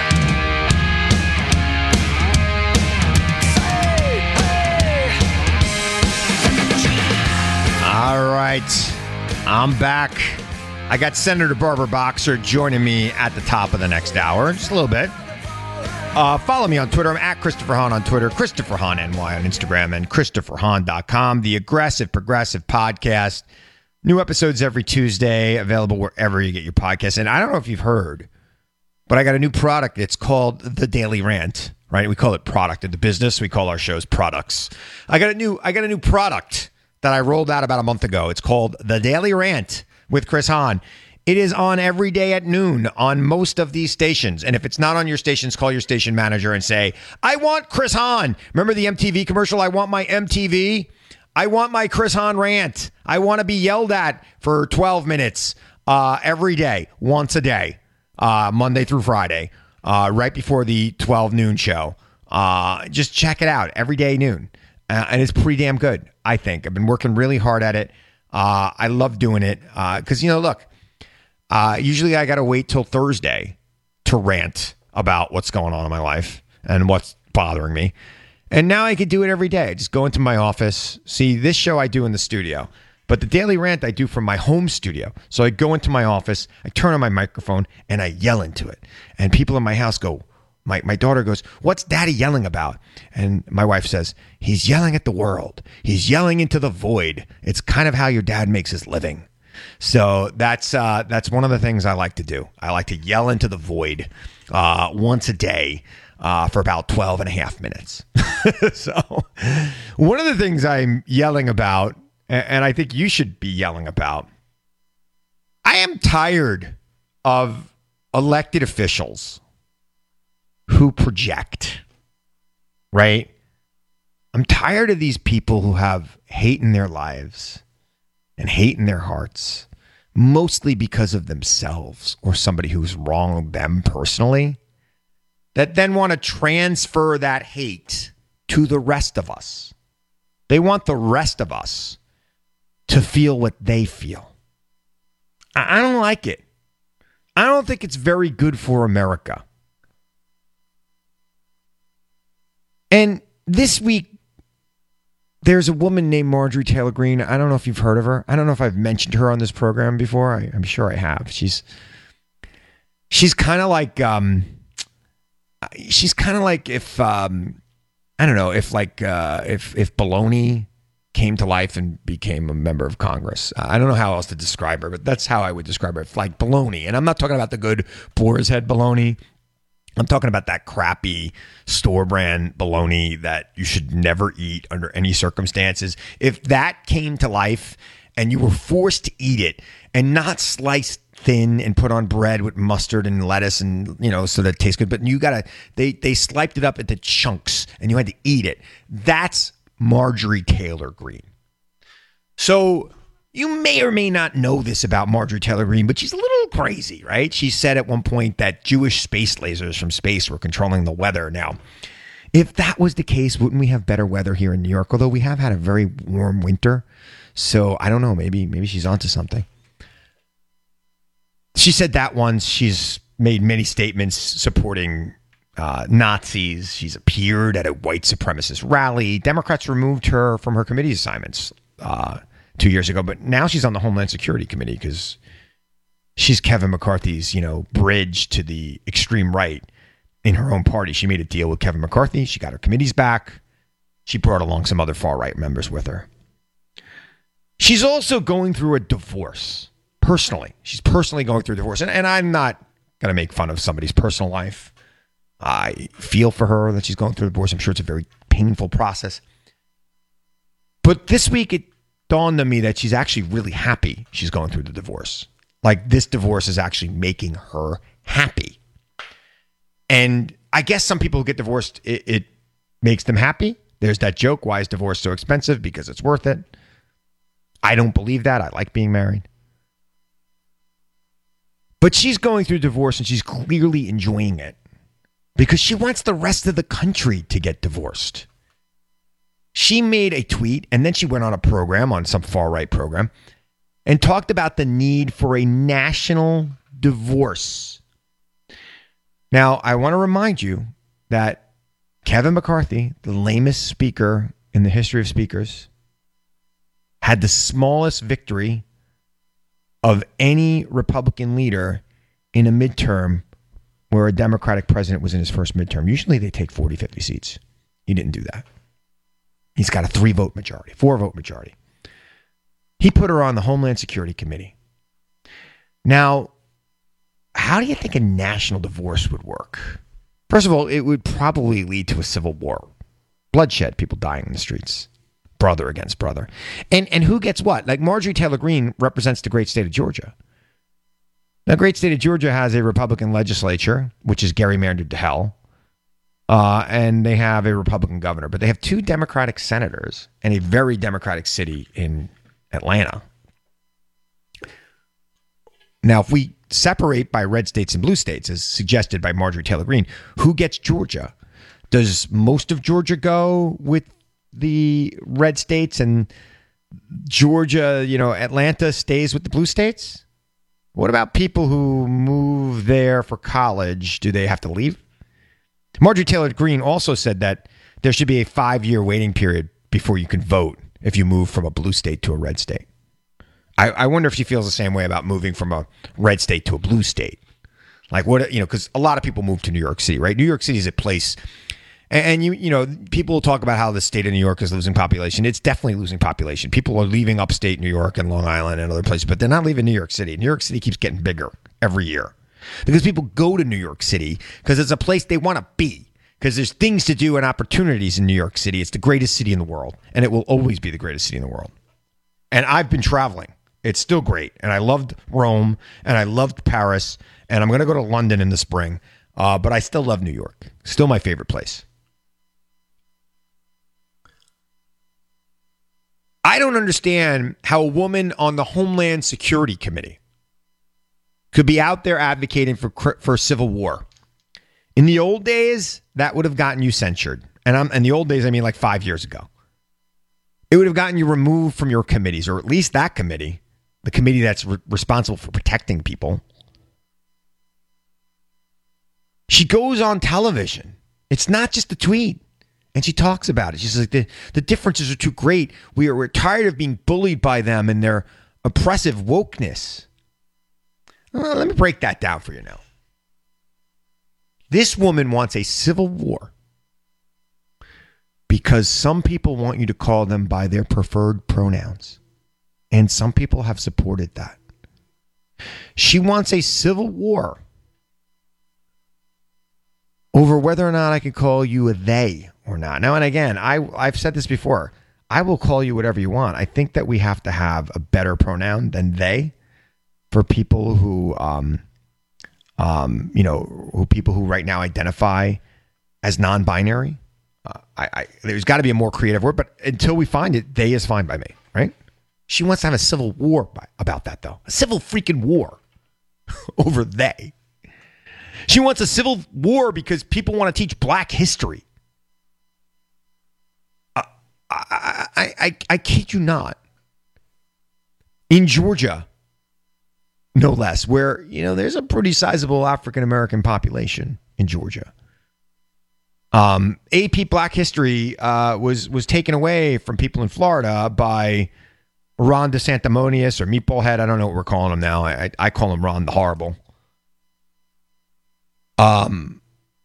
All right, I'm back. I got Senator Barbara Boxer joining me at the top of the next hour, just a little bit. Uh, follow me on Twitter. I'm at Christopher Hahn on Twitter, Christopher Hahn N Y on Instagram, and Christopher Hahn dot com. The Aggressive Progressive Podcast. New episodes every Tuesday, available wherever you get your podcasts. And I don't know if you've heard, but I got a new product. It's called The Daily Rant, right? We call it product in the business. We call our shows products. I got a new, I got a new product that I rolled out about a month ago. It's called The Daily Rant with Chris Hahn. It is on every day at noon on most of these stations. And if it's not on your stations, call your station manager and say, I want Chris Hahn. Remember the M T V commercial? I want my M T V. I want my Chris Hahn rant. I want to be yelled at for twelve minutes uh, every day, once a day, uh, Monday through Friday, uh, right before the twelve noon show. Uh, just check it out every day noon. Uh, and it's pretty damn good, I think. I've been working really hard at it. Uh, I love doing it because, uh, you know, look, Uh, usually I got to wait till Thursday to rant about what's going on in my life and what's bothering me. And now I can do it every day. I just go into my office. See, this show I do in the studio, but the Daily Rant I do from my home studio. So I go into my office, I turn on my microphone, and I yell into it. And people in my house go, my, my daughter goes, what's Daddy yelling about? And my wife says, he's yelling at the world. He's yelling into the void. It's kind of how your dad makes his living. So that's uh, that's one of the things I like to do. I like to yell into the void uh, once a day uh, for about twelve and a half minutes. So one of the things I'm yelling about, and I think you should be yelling about, I am tired of elected officials who project, right? I'm tired of these people who have hate in their lives and hate in their hearts, mostly because of themselves or somebody who's wronged them personally, that then want to transfer that hate to the rest of us. They want the rest of us to feel what they feel. I, I don't like it. I don't think it's very good for America. And this week, there's a woman named Marjorie Taylor Greene. I don't know if you've heard of her. I don't know if I've mentioned her on this program before. I, I'm sure I have. She's she's kind of like um, she's kind of like if um, I don't know if like uh, if if Baloney came to life and became a member of Congress. I don't know how else to describe her, but that's how I would describe her. Like Baloney, and I'm not talking about the good Boar's Head Baloney. I'm talking about that crappy store brand bologna that you should never eat under any circumstances. If that came to life and you were forced to eat it and not sliced thin and put on bread with mustard and lettuce and, you know, so that it tastes good, but you gotta, they, they sliced it up into chunks and you had to eat it. That's Marjorie Taylor Greene. So you may or may not know this about Marjorie Taylor Greene, but she's a little crazy, right? She said at one point that Jewish space lasers from space were controlling the weather. Now, if that was the case, wouldn't we have better weather here in New York? Although we have had a very warm winter. So I don't know, maybe maybe she's onto something. She said that once. She's made many statements supporting uh, Nazis. She's appeared at a white supremacist rally. Democrats removed her from her committee assignments uh two years ago, but now she's on the Homeland Security Committee because she's Kevin McCarthy's, you know, bridge to the extreme right in her own party. She made a deal with Kevin McCarthy. She got her committees back. She brought along some other far-right members with her. She's also going through a divorce, personally. She's personally going through a divorce. And, and I'm not going to make fun of somebody's personal life. I feel for her that she's going through a divorce. I'm sure it's a very painful process. But this week, it dawned on me that she's actually really happy she's going through the divorce. Like, this divorce is actually making her happy. And I guess some people who get divorced, it, it makes them happy. There's that joke, why is divorce so expensive? Because it's worth it. I don't believe that. I like being married. But she's going through divorce and she's clearly enjoying it because she wants the rest of the country to get divorced. She made a tweet and then she went on a program, on some far-right program, and talked about the need for a national divorce. Now, I want to remind you that Kevin McCarthy, the lamest speaker in the history of speakers, had the smallest victory of any Republican leader in a midterm where a Democratic president was in his first midterm. Usually they take forty, fifty seats. He didn't do that. He's got a three vote majority, four vote majority. He put her on the Homeland Security Committee. Now, how do you think a national divorce would work? First of all, it would probably lead to a civil war. Bloodshed, people dying in the streets. Brother against brother. And and who gets what? Like Marjorie Taylor Greene represents the great state of Georgia. The great state of Georgia has a Republican legislature, which is gerrymandered to hell. Uh, and they have a Republican governor. But they have two Democratic senators and a very Democratic city in Atlanta. Now, if we separate by red states and blue states, as suggested by Marjorie Taylor Greene, who gets Georgia? Does most of Georgia go with the red states and Georgia, you know, Atlanta stays with the blue states? What about people who move there for college? Do they have to leave? Marjorie Taylor Greene also said that there should be a five-year waiting period before you can vote if you move from a blue state to a red state. I, I wonder if she feels the same way about moving from a red state to a blue state. Like what, you know, because a lot of people move to New York City, right? New York City is a place, and, and you, you know, people will talk about how the state of New York is losing population. It's definitely losing population. People are leaving upstate New York and Long Island and other places, but they're not leaving New York City. New York City keeps getting bigger every year because people go to New York City because it's a place they want to be. Because there's things to do and opportunities in New York City. It's the greatest city in the world, and it will always be the greatest city in the world. And I've been traveling. It's still great. And I loved Rome, and I loved Paris, and I'm going to go to London in the spring. Uh, but I still love New York. Still my favorite place. I don't understand how a woman on the Homeland Security Committee could be out there advocating for for civil war. In the old days, that would have gotten you censured. And I'm in the old days, I mean like five years ago. It would have gotten you removed from your committees, or at least that committee, the committee that's re- responsible for protecting people. She goes on television. It's not just a tweet. And she talks about it. She's like, the, the differences are too great. We are, we're tired of being bullied by them and their oppressive wokeness. Well, let me break that down for you now. This woman wants a civil war because some people want you to call them by their preferred pronouns. And some people have supported that. She wants a civil war over whether or not I can call you a they or not. Now, and again, I, I've said this before. I will call you whatever you want. I think that we have to have a better pronoun than they for people who... um. Um, you know, who people who right now identify as non-binary. Uh, I, I, there's got to be a more creative word, but until we find it, they is fine by me, right? She wants to have a civil war by, about that, though. A civil freaking war over they. She wants a civil war because people want to teach black history. Uh, I, I, I, I kid you not. In Georgia, no less, where, you know, there's a pretty sizable African-American population in Georgia. Um, A P Black History uh, was was taken away from people in Florida by Ron DeSantimonious or Meatball Head. I don't know what we're calling him now. I, I call him Ron the Horrible. Um,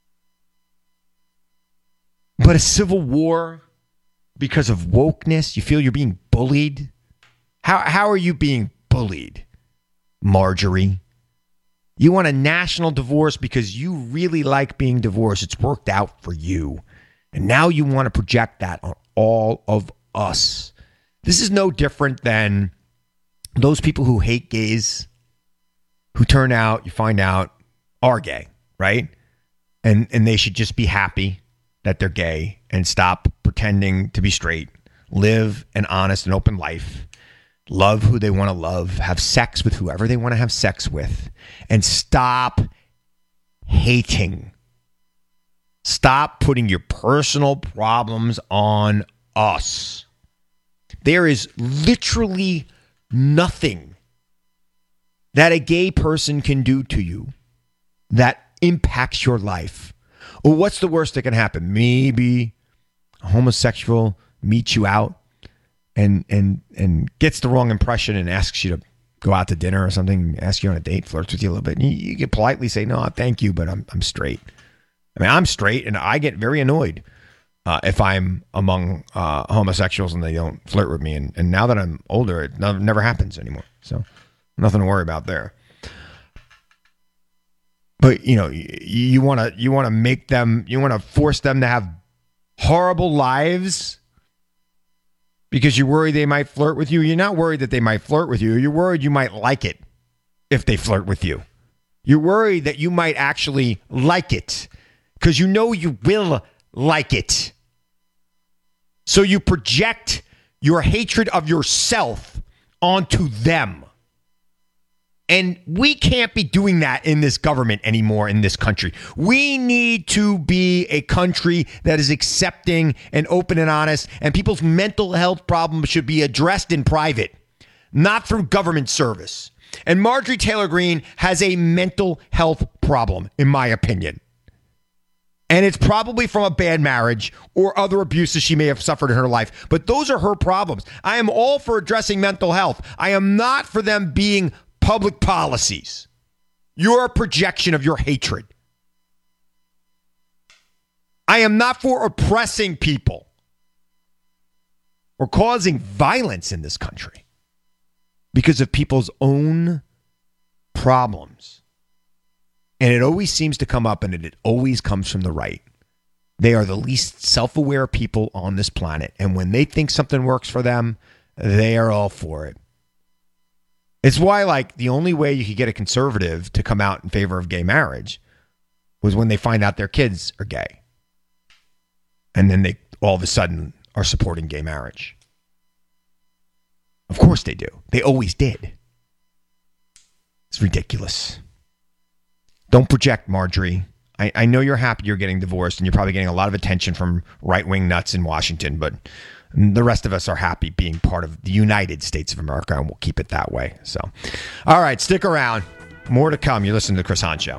but a civil war because of wokeness, you feel you're being bullied? How how are you being bullied? Marjorie, you want a national divorce because you really like being divorced. It's worked out for you. And now you want to project that on all of us. This is no different than those people who hate gays, who turn out, you find out, are gay, right? And and they should just be happy that they're gay and stop pretending to be straight, live an honest and open life. Love who they want to love, have sex with whoever they want to have sex with, and stop hating. Stop putting your personal problems on us. There is literally nothing that a gay person can do to you that impacts your life. Or what's the worst that can happen? Maybe a homosexual meets you out and and and gets the wrong impression and asks you to go out to dinner or something, ask you on a date, flirts with you a little bit, you, you can politely say, no, thank you, but I'm I'm straight. I mean, I'm straight, and I get very annoyed uh, if I'm among uh, homosexuals and they don't flirt with me. And, and now that I'm older, it no, never happens anymore. So nothing to worry about there. But, you know, you want to you want to make them, you want to force them to have horrible lives because you're worried they might flirt with you. You're not worried that they might flirt with you. You're worried you might like it if they flirt with you. You're worried that you might actually like it because you know you will like it. So you project your hatred of yourself onto them. And we can't be doing that in this government anymore in this country. We need to be a country that is accepting and open and honest, and people's mental health problems should be addressed in private, not through government service. And Marjorie Taylor Greene has a mental health problem, in my opinion. And it's probably from a bad marriage or other abuses she may have suffered in her life. But those are her problems. I am all for addressing mental health. I am not for them being public policies. You're a projection of your hatred. I am not for oppressing people or causing violence in this country because of people's own problems. And it always seems to come up, and it always comes from the right. They are the least self-aware people on this planet. And when they think something works for them, they are all for it. It's why, like, the only way you could get a conservative to come out in favor of gay marriage was when they find out their kids are gay. And then they all of a sudden are supporting gay marriage. Of course they do. They always did. It's ridiculous. Don't project, Marjorie. I, I know you're happy you're getting divorced, and you're probably getting a lot of attention from right-wing nuts in Washington, but the rest of us are happy being part of the United States of America, and we'll keep it that way. So, all right, stick around. More to come. You're listening to The Chris Hahn Show.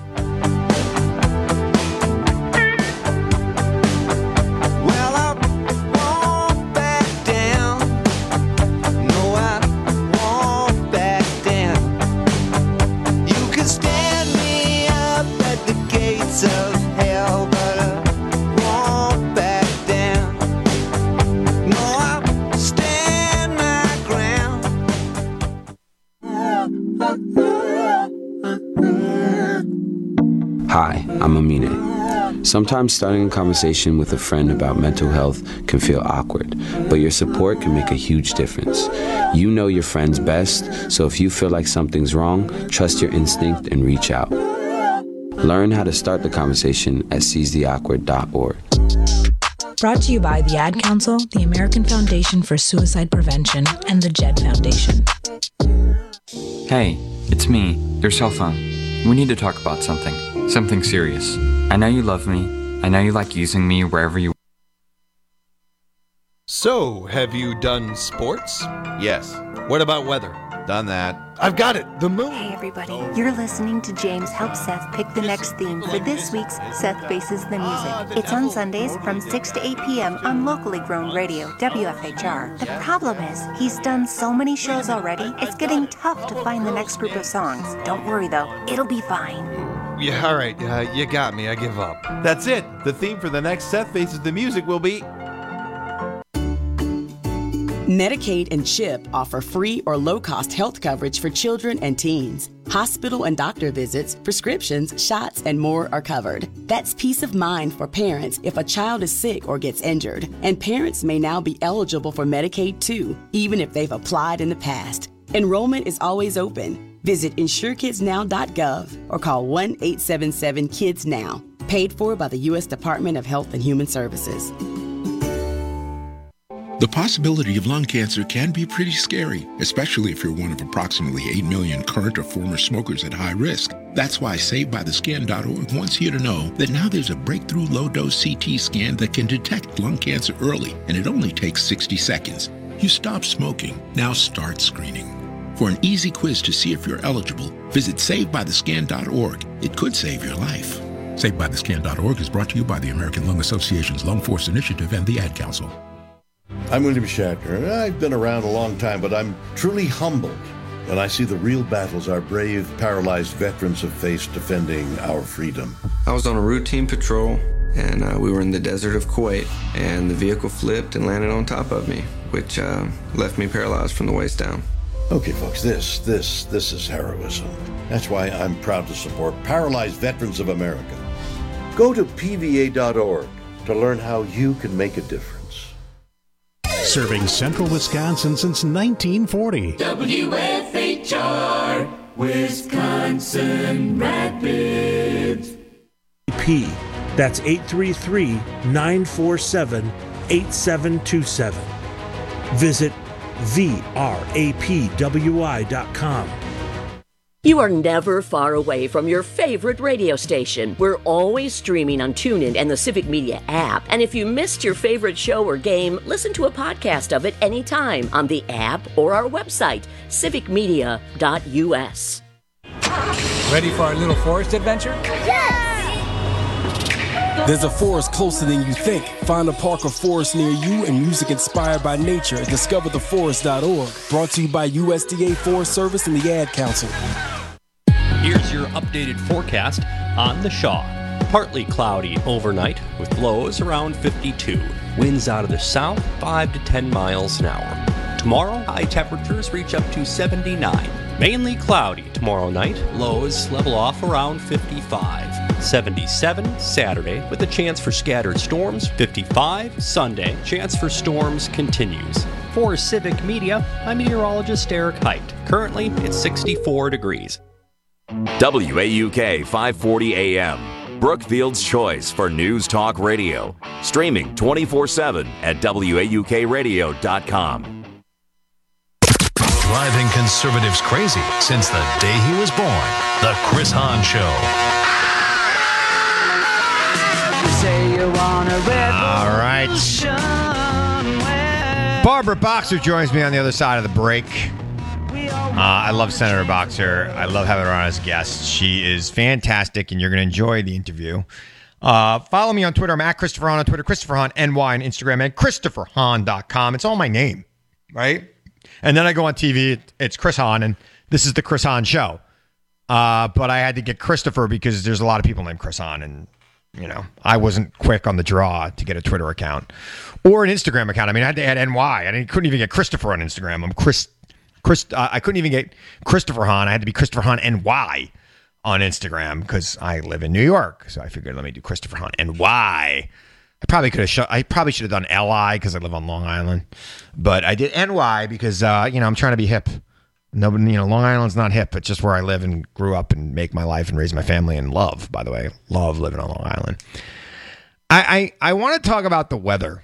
Hi, I'm Amine. Sometimes starting a conversation with a friend about mental health can feel awkward, but your support can make a huge difference. You know your friends best, so if you feel like something's wrong, trust your instinct and reach out. Learn how to start the conversation at seize the awkward dot org. Brought to you by the Ad Council, the American Foundation for Suicide Prevention, and the Jed Foundation. Hey, it's me, your cell phone. We need to talk about something. Something serious. I know you love me. I know you like using me wherever you... So, have you done sports? Yes. What about weather? Done that. I've got it. The moon. Hey, everybody. You're listening to James help Seth pick the next theme for this week's Seth Faces the Music. It's on Sundays from six to eight p.m. on locally grown radio, W F H R. The problem is, he's done so many shows already, it's getting tough to find the next group of songs. Don't worry, though. It'll be fine. Yeah, all right. Uh, you got me. I give up. That's it. The theme for the next Seth Faces the Music will be... Medicaid and CHIP offer free or low-cost health coverage for children and teens. Hospital and doctor visits, prescriptions, shots, and more are covered. That's peace of mind for parents if a child is sick or gets injured. And parents may now be eligible for Medicaid too, even if they've applied in the past. Enrollment is always open. Visit insure kids now dot gov or call one eight seven seven kids now. Paid for by the U S Department of Health and Human Services. The possibility of lung cancer can be pretty scary, especially if you're one of approximately eight million current or former smokers at high risk. That's why Saved By The Scan dot org wants you to know that now there's a breakthrough low-dose C T scan that can detect lung cancer early, and it only takes sixty seconds. You stop smoking, now start screening. For an easy quiz to see if you're eligible, visit Saved By The Scan dot org. It could save your life. Saved By The Scan dot org is brought to you by the American Lung Association's Lung Force Initiative and the Ad Council. I'm William Shatner, and I've been around a long time, but I'm truly humbled and I see the real battles our brave, paralyzed veterans have faced defending our freedom. I was on a routine patrol, and uh, we were in the desert of Kuwait, and the vehicle flipped and landed on top of me, which uh, left me paralyzed from the waist down. Okay, folks, this, this, this is heroism. That's why I'm proud to support Paralyzed Veterans of America. Go to P V A dot org to learn how you can make a difference. Serving central Wisconsin since nineteen forty. W F H R, Wisconsin Rapids. P. That's eight three three, nine four seven, eight seven two seven. Visit V R A P W I dot com. You are never far away from your favorite radio station. We're always streaming on TuneIn and the Civic Media app. And if you missed your favorite show or game, listen to a podcast of it anytime on the app or our website, civic media dot U S. Ready for our little forest adventure? Yes! There's a forest closer than you think. Find a park or forest near you and music inspired by nature at discover the forest dot org. Brought to you by U S D A Forest Service and the Ad Council. Here's your updated forecast on the Shaw. Partly cloudy overnight with lows around fifty-two. Winds out of the south five to ten miles an hour. Tomorrow, high temperatures reach up to seventy-nine. Mainly cloudy tomorrow night. Lows level off around fifty-five. seventy-seven Saturday with a chance for scattered storms. fifty-five Sunday. Chance for storms continues. For Civic Media, I'm meteorologist Eric Height. Currently, it's sixty-four degrees. W A U K five forty A M, Brookfield's choice for news talk radio. Streaming twenty-four seven at W A U K radio dot com. Driving conservatives crazy since the day he was born. The Chris Hahn Show. All right. Barbara Boxer joins me on the other side of the break. Uh, I love Senator Boxer. I love having her on as a guest. She is fantastic, and you're going to enjoy the interview. Uh, follow me on Twitter. I'm at Christopher Hahn on Twitter, Christopher Hahn N Y on Instagram, and Christopher Hahn dot com. It's all my name, right? And then I go on T V. It's Chris Hahn, and this is the Chris Hahn Show. Uh, but I had to get Christopher because there's a lot of people named Chris Hahn, and you know I wasn't quick on the draw to get a Twitter account or an Instagram account. I mean, I had to add N Y. I didn't, couldn't even get Christopher on Instagram. I'm Chris. Chris, uh, I couldn't even get Christopher Hahn. I had to be Christopher Hahn N Y on Instagram because I live in New York. So I figured, let me do Christopher Hahn N Y. I probably could have. Sh- I probably should have done L I because I live on Long Island, but I did N Y because uh, you know I'm trying to be hip. Nobody, you know, Long Island's not hip. It's just where I live and grew up and make my life and raise my family and love. By the way, love living on Long Island. I I, I want to talk about the weather.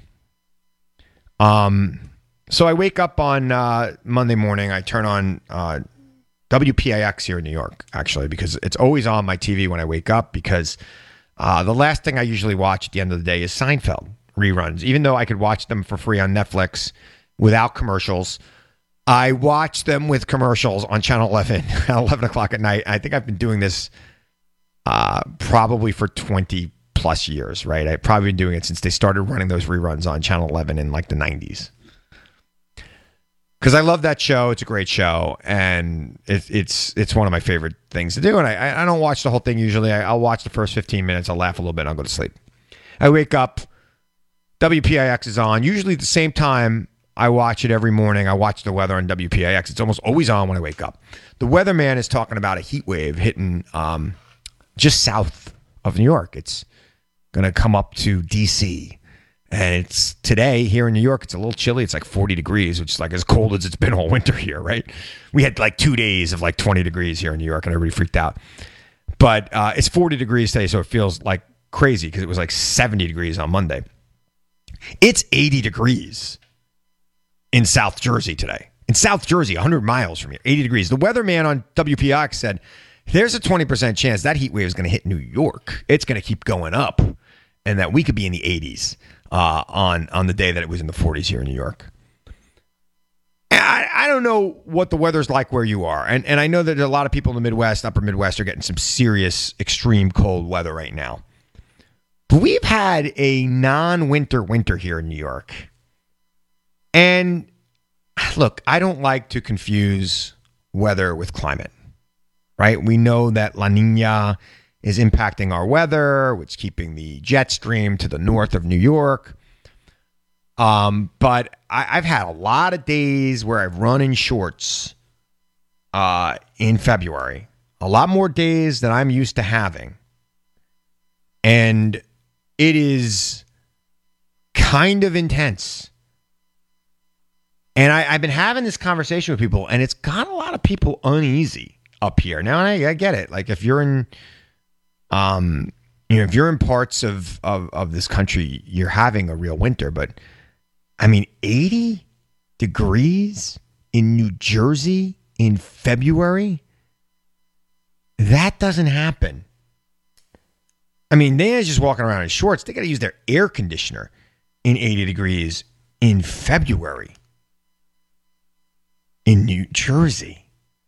Um. So I wake up on uh, Monday morning. I turn on uh, W P A X here in New York, actually, because it's always on my T V when I wake up because uh, the last thing I usually watch at the end of the day is Seinfeld reruns. Even though I could watch them for free on Netflix without commercials, I watch them with commercials on Channel eleven at eleven o'clock at night. I think I've been doing this uh, probably for twenty plus years, right? I've probably been doing it since they started running those reruns on Channel eleven in like the nineties. Because I love that show. It's a great show, and it, it's it's one of my favorite things to do. And I, I don't watch the whole thing usually. I, I'll watch the first fifteen minutes. I'll laugh a little bit, and I'll go to sleep. I wake up. W P A X is on. Usually at the same time, I watch it every morning. I watch the weather on W P A X. It's almost always on when I wake up. The weatherman is talking about a heat wave hitting um, just south of New York. It's going to come up to D C, and it's today here in New York. It's a little chilly. It's like forty degrees, which is like as cold as it's been all winter here, right? We had like two days of like twenty degrees here in New York, and everybody freaked out. But uh, it's forty degrees today, so it feels like crazy because it was like seventy degrees on Monday. It's eighty degrees in South Jersey today. In South Jersey, one hundred miles from here, eighty degrees. The weatherman on W P A X said, there's a twenty percent chance that heat wave is going to hit New York. It's going to keep going up, and that we could be in the eighties. Uh, on on the day that it was in the forties here in New York. I, I don't know what the weather's like where you are. And, and I know that a lot of people in the Midwest, upper Midwest, are getting some serious, extreme cold weather right now. But we've had a non-winter winter here in New York. And look, I don't like to confuse weather with climate, right? We know that La Nina is impacting our weather, which is keeping the jet stream to the north of New York. Um, but I, I've had a lot of days where I've run in shorts uh, in February. A lot more days than I'm used to having. And it is kind of intense. And I, I've been having this conversation with people, and it's got a lot of people uneasy up here. Now, I, I get it. Like, if you're in, um, you know, if you're in parts of, of, of this country, you're having a real winter. But, I mean, eighty degrees in New Jersey in February? That doesn't happen. I mean, they're just walking around in shorts. They got to use their air conditioner in eighty degrees in February in New Jersey.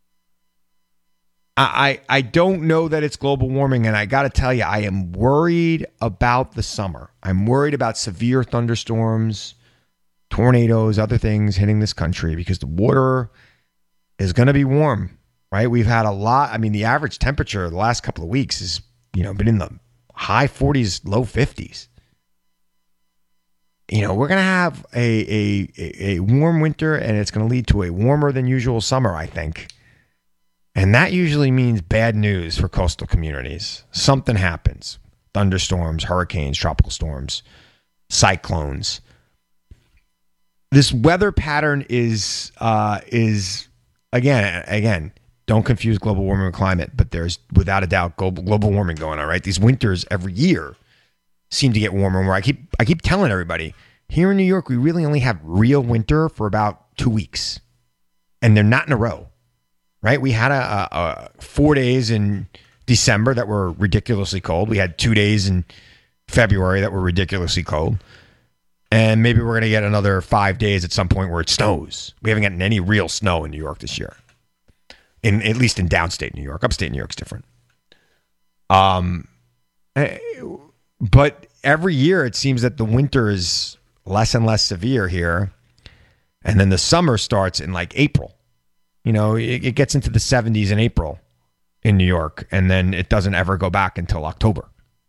I, I, I don't know that it's global warming, and I got to tell you, I am worried about the summer. I'm worried about severe thunderstorms, tornadoes, other things hitting this country because the water is going to be warm, right? We've had a lot. I mean, the average temperature the last couple of weeks has, you know, been in the high forties, low fifties. You know, we're going to have a, a, a warm winter, and it's going to lead to a warmer than usual summer, I think. And that usually means bad news for coastal communities. Something happens. Thunderstorms, hurricanes, tropical storms, cyclones. This weather pattern is, uh, is again, again, don't confuse global warming with climate, but there's without a doubt global, global warming going on, right? These winters every year seem to get warmer and warmer. I keep, I keep telling everybody, here in New York, we really only have real winter for about two weeks. And they're not in a row, right? We had a, a, a four days in December that were ridiculously cold. We had two days in February that were ridiculously cold. And maybe we're going to get another five days at some point where it snows. We haven't gotten any real snow in New York this year. In at least in downstate New York. Upstate New York's different. Um, but every year it seems that the winter is less and less severe here. And then the summer starts in like April. You know, it, it gets into the seventies in April in New York. And then it doesn't ever go back until October.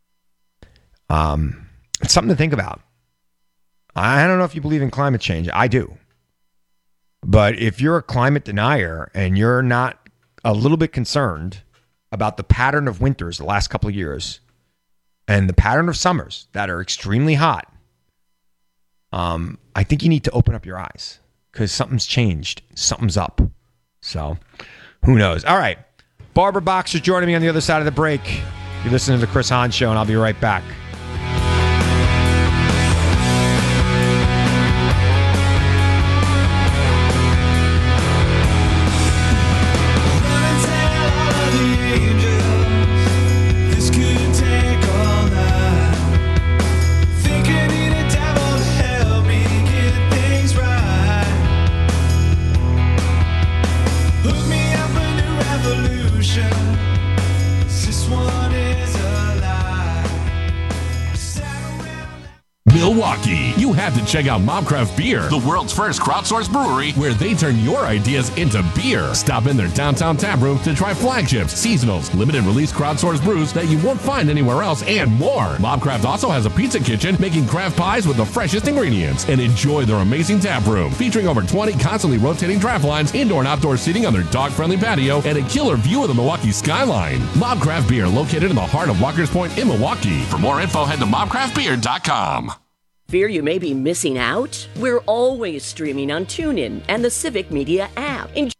Um, it's something to think about. I don't know if you believe in climate change. I do. But if you're a climate denier and you're not a little bit concerned about the pattern of winters the last couple of years and the pattern of summers that are extremely hot, um, I think you need to open up your eyes because something's changed. Something's up. So who knows? All right. Barbara Boxer joining me on the other side of the break. You're listening to the Chris Hahn Show, and I'll be right back. Milwaukee, you have to check out Mobcraft Beer, the world's first crowdsourced brewery where they turn your ideas into beer. Stop in their downtown tap room to try flagships, seasonals, limited release crowdsourced brews that you won't find anywhere else, and more. Mobcraft also has a pizza kitchen making craft pies with the freshest ingredients. And enjoy their amazing tap room featuring over twenty constantly rotating draft lines, indoor and outdoor seating on their dog-friendly patio, and a killer view of the Milwaukee skyline. Mobcraft Beer, located in the heart of Walker's Point in Milwaukee. For more info, head to mob craft beer dot com. Fear you may be missing out? We're always streaming on TuneIn and the Civic Media app. Enjoy-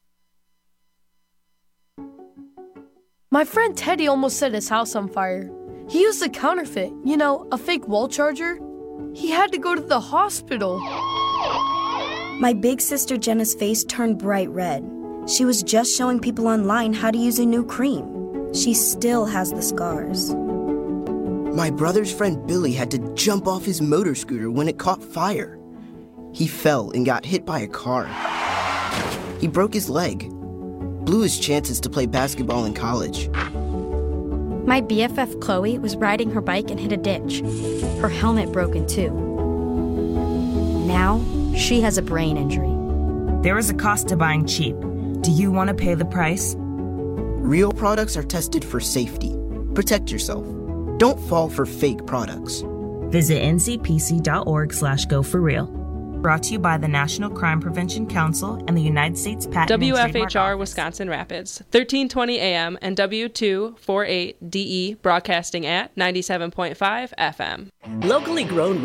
My friend Teddy almost set his house on fire. He used a counterfeit, you know, a fake wall charger. He had to go to the hospital. My big sister Jenna's face turned bright red. She was just showing people online how to use a new cream. She still has the scars. My brother's friend Billy had to jump off his motor scooter when it caught fire. He fell and got hit by a car. He broke his leg, blew his chances to play basketball in college. My B F F Chloe was riding her bike and hit a ditch. Her helmet broke in two. Now, she has a brain injury. There is a cost to buying cheap. Do you want to pay the price? Real products are tested for safety. Protect yourself. Don't fall for fake products. Visit n c p c dot org slash go for real. Brought to you by the National Crime Prevention Council and the United States Patent W F H R and Trademark Office. Wisconsin Rapids, thirteen twenty A M and W two forty-eight D E broadcasting at ninety-seven point five F M. Locally grown